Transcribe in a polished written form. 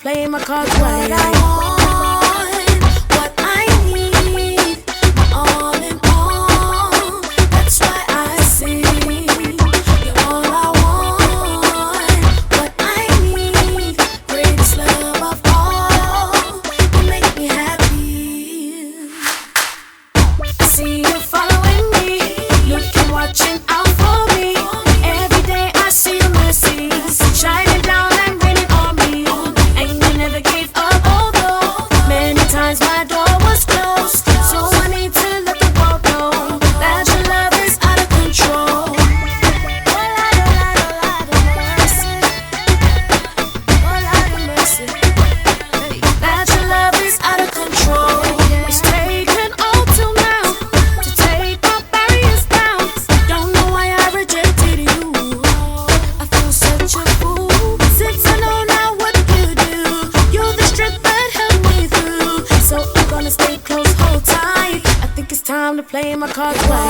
play my cards right. What I want, what I need, all in all, that's why I sing. You're all I want, what I need, greatest love of all, you make me happy. I see you following me, looking, watching out for me. Every day I see your mercies shining down and raining on me. And you never gave up, although many times my door was closed. So I need to let the world know that your love is out of control. Oh Lord, mercy. Oh Lord, mercy. That your love is out of control. It's taken all till now to take my barriers down. Don't know why I rejected you. I feel such a fool since I know now what you do. You're the strength that helped me through. So I'm gonna stay close, hold tight. I think it's time to play my cards right.